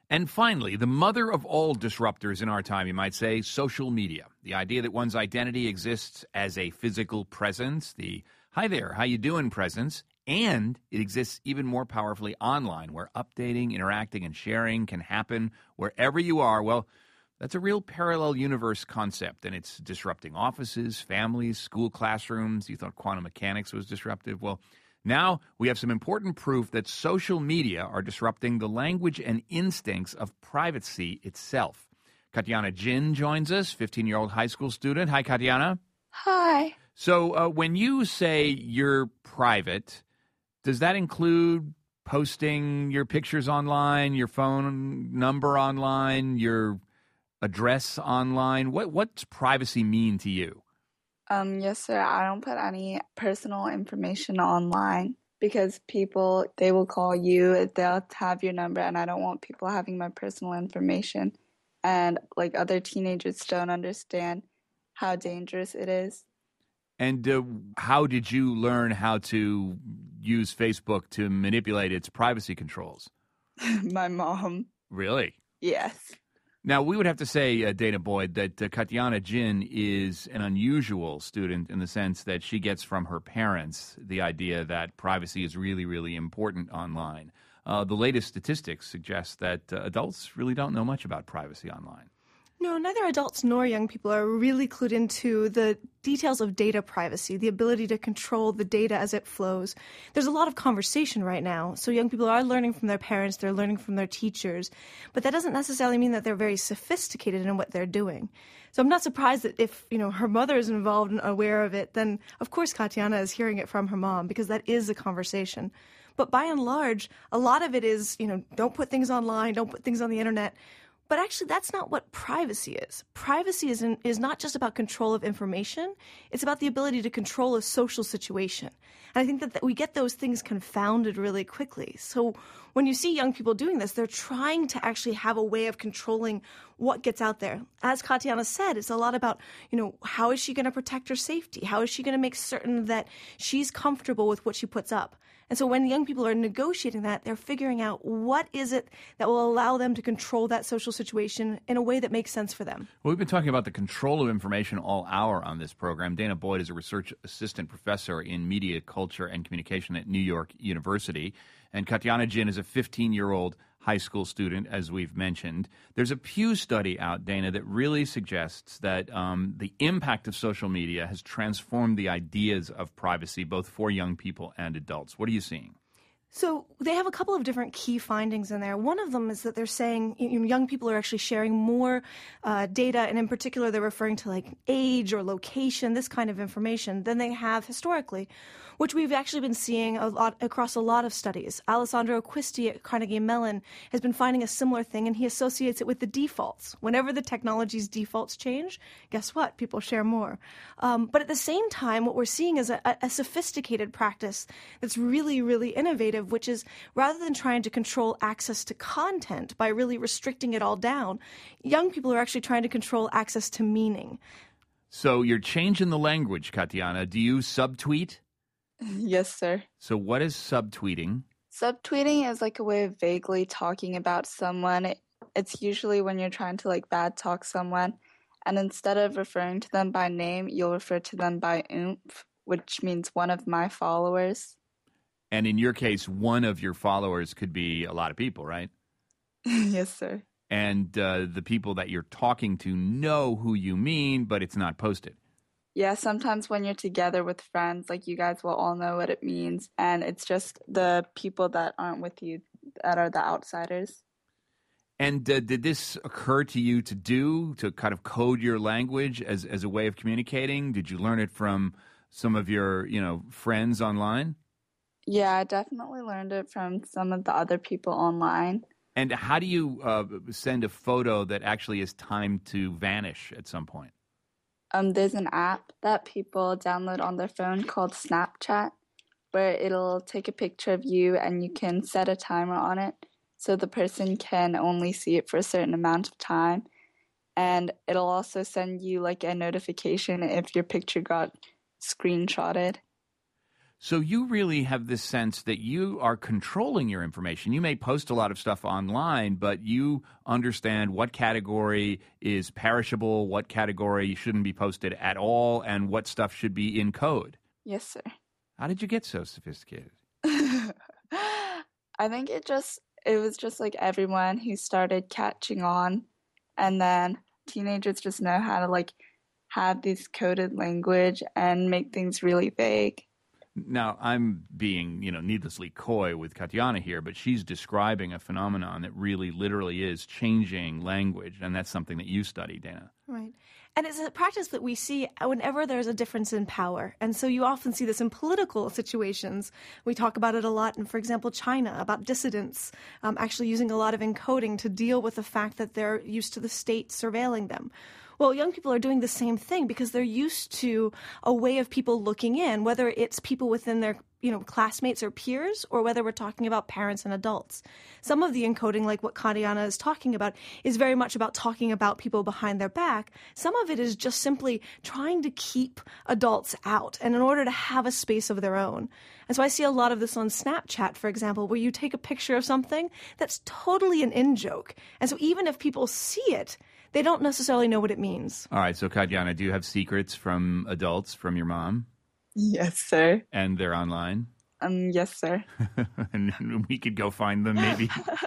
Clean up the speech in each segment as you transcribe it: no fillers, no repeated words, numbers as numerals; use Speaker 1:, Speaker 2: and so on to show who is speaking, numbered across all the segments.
Speaker 1: And finally, the mother of all disruptors in our time, you might say, social media. The idea that one's identity exists as a physical presence, the hi there, how you doing presence, and it exists even more powerfully online, where updating, interacting, and sharing can happen wherever you are. Well, that's a real parallel universe concept, and it's disrupting offices, families, school classrooms. You thought quantum mechanics was disruptive. Well, now we have some important proof that social media are disrupting the language and instincts of privacy itself. Katiana Jin joins us, 15-year-old high school student. Hi, Katiana.
Speaker 2: Hi.
Speaker 1: So when you say you're private, does that include posting your pictures online, your phone number online, your address online? What's privacy mean to you?
Speaker 2: Yes, sir. I don't put any personal information online because people, they will call you, they'll have your number, and I don't want people having my personal information. And like other teenagers don't understand how dangerous it is.
Speaker 1: And how did you learn how to use Facebook to manipulate its privacy controls?
Speaker 2: My mom.
Speaker 1: Really?
Speaker 2: Yes.
Speaker 1: Now, we would have to say, Dana Boyd, that Katiana Jin is an unusual student in the sense that she gets from her parents the idea that privacy is really, really important online. The latest statistics suggest that adults really don't know much about privacy online.
Speaker 3: No, neither adults nor young people are really clued into the details of data privacy, the ability to control the data as it flows. There's a lot of conversation right now. So young people are learning from their parents, they're learning from their teachers, but that doesn't necessarily mean that they're very sophisticated in what they're doing. So I'm not surprised that if, her mother is involved and aware of it, then of course Katiana is hearing it from her mom, because that is a conversation. But by and large, a lot of it is, don't put things online, don't put things on the internet. But actually, that's not what privacy is. Privacy is not just about control of information. It's about the ability to control a social situation. And I think that we get those things confounded really quickly. So when you see young people doing this, they're trying to actually have a way of controlling what gets out there. As Katiana said, it's a lot about, how is she going to protect her safety? How is she going to make certain that she's comfortable with what she puts up? And so when young people are negotiating that, they're figuring out what is it that will allow them to control that social situation in a way that makes sense for them.
Speaker 1: Well, we've been talking about the control of information all hour on this program. Dana Boyd is a research assistant professor in media, culture, and communication at New York University. And Katiana Jin is a 15-year-old high school student, as we've mentioned. There's a Pew study out, Dana, that really suggests that the impact of social media has transformed the ideas of privacy, both for young people and adults. What are you seeing?
Speaker 3: So they have a couple of different key findings in there. One of them is that they're saying young people are actually sharing more data, and in particular they're referring to like age or location, this kind of information, than they have historically, which we've actually been seeing a lot across a lot of studies. Alessandro Acquisti at Carnegie Mellon has been finding a similar thing, and he associates it with the defaults. Whenever the technology's defaults change, guess what? People share more. But at the same time, what we're seeing is a sophisticated practice that's really, really innovative, which is rather than trying to control access to content by really restricting it all down, young people are actually trying to control access to meaning.
Speaker 1: So you're changing the language, Katiana. Do you subtweet?
Speaker 2: Yes, sir.
Speaker 1: So what is subtweeting?
Speaker 2: Subtweeting is like a way of vaguely talking about someone. It's usually when you're trying to like bad talk someone, and instead of referring to them by name, you'll refer to them by oomph, which means one of my followers.
Speaker 1: And in your case, one of your followers could be a lot of people, right?
Speaker 2: Yes, sir.
Speaker 1: And the people that you're talking to know who you mean, but it's not posted.
Speaker 2: Yeah, sometimes when you're together with friends, like you guys will all know what it means. And it's just the people that aren't with you that are the outsiders.
Speaker 1: And did this occur to you to kind of code your language as a way of communicating? Did you learn it from some of your, friends online?
Speaker 2: Yeah, I definitely learned it from some of the other people online.
Speaker 1: And how do you send a photo that actually is timed to vanish at some point?
Speaker 2: There's an app that people download on their phone called Snapchat, where it'll take a picture of you and you can set a timer on it so the person can only see it for a certain amount of time. And it'll also send you like a notification if your picture got screenshotted.
Speaker 1: So you really have this sense that you are controlling your information. You may post a lot of stuff online, but you understand what category is perishable, what category shouldn't be posted at all, and what stuff should be in code.
Speaker 2: Yes, sir.
Speaker 1: How did you get so sophisticated?
Speaker 2: I think it was just like everyone who started catching on, and then teenagers just know how to like have this coded language and make things really vague.
Speaker 1: Now, I'm being, needlessly coy with Katiana here, but she's describing a phenomenon that really literally is changing language, and that's something that you study, Dana.
Speaker 3: Right. And it's a practice that we see whenever there's a difference in power. And so you often see this in political situations. We talk about it a lot in, for example, China, about dissidents actually using a lot of encoding to deal with the fact that they're used to the state surveilling them. Well, young people are doing the same thing because they're used to a way of people looking in, whether it's people within their classmates or peers, or whether we're talking about parents and adults. Some of the encoding, like what Katiana is talking about, is very much about talking about people behind their back. Some of it is just simply trying to keep adults out, and in order to have a space of their own. And so I see a lot of this on Snapchat, for example, where you take a picture of something that's totally an in-joke. And so even if people see it, they don't necessarily know what it means.
Speaker 1: All right, so Katiana, do you have secrets from adults, from your mom?
Speaker 2: Yes, sir.
Speaker 1: And they're online?
Speaker 2: Yes, sir.
Speaker 1: And we could go find them, maybe?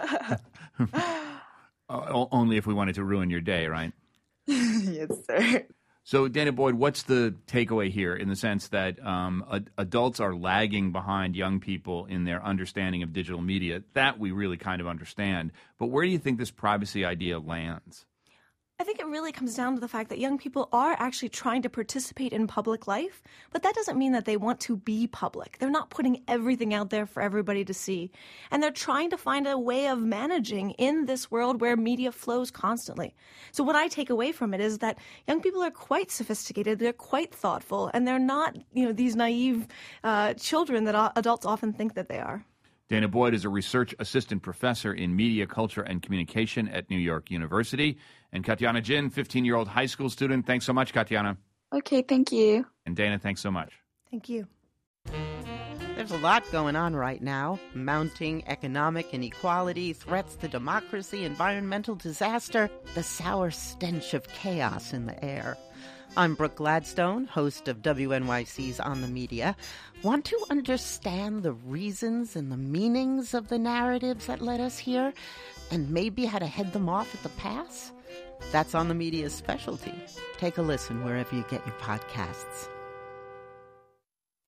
Speaker 1: Only if we wanted to ruin your day, right?
Speaker 2: Yes, sir.
Speaker 1: So, Dana Boyd, what's the takeaway here in the sense that adults are lagging behind young people in their understanding of digital media? That we really kind of understand. But where do you think this privacy idea lands?
Speaker 3: I think it really comes down to the fact that young people are actually trying to participate in public life, but that doesn't mean that they want to be public. They're not putting everything out there for everybody to see. And they're trying to find a way of managing in this world where media flows constantly. So what I take away from it is that young people are quite sophisticated, they're quite thoughtful, and they're not, these naive children that adults often think that they are.
Speaker 1: Dana Boyd is a research assistant professor in media, culture, and communication at New York University. And Katiana Jin, 15-year-old high school student. Thanks so much, Katiana.
Speaker 2: Okay, thank you.
Speaker 1: And Dana, thanks so much.
Speaker 3: Thank you.
Speaker 4: There's a lot going on right now. Mounting economic inequality, threats to democracy, environmental disaster, the sour stench of chaos in the air. I'm Brooke Gladstone, host of WNYC's On the Media. Want to understand the reasons and the meanings of the narratives that led us here, and maybe how to head them off at the pass? That's On the Media's specialty. Take a listen wherever you get your podcasts.